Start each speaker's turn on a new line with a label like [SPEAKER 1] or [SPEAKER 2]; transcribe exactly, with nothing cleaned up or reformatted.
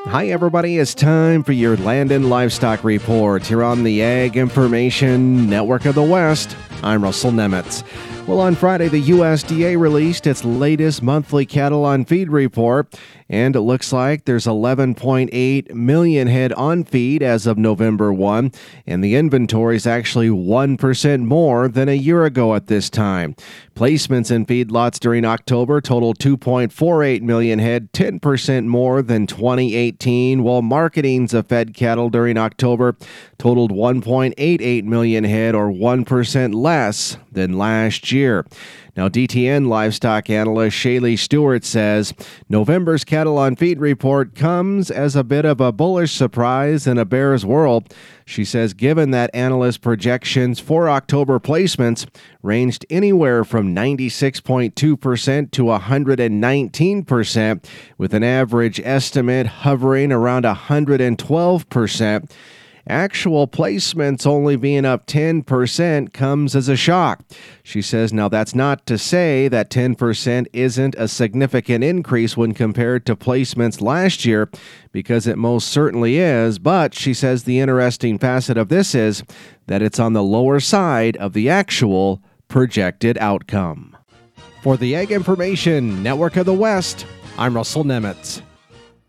[SPEAKER 1] Hi, everybody. It's time for your Land and Livestock Report here on the Ag Information Network of the West. I'm Russell Nemitz. Well, on Friday, the U S D A released its latest monthly cattle on feed report, and it looks like there's eleven point eight million head on feed as of November first, and the inventory is actually one percent more than a year ago at this time. Placements in feedlots during October totaled two point four eight million head, ten percent more than twenty eighteen, while marketings of fed cattle during October totaled one point eight eight million head, or one percent less than last year. Now, D T N livestock analyst Shaylee Stewart says November's cattle on feed report comes as a bit of a bullish surprise in a bear's world. She says given that analyst projections for October placements ranged anywhere from ninety-six point two percent to one hundred nineteen percent, with an average estimate hovering around one hundred twelve percent, actual placements only being up ten percent comes as a shock. She says, now that's not to say that ten percent isn't a significant increase when compared to placements last year, because it most certainly is, but she says the interesting facet of this is that it's on the lower side of the actual projected outcome. For the Ag Information Network of the West, I'm Russell Nemitz.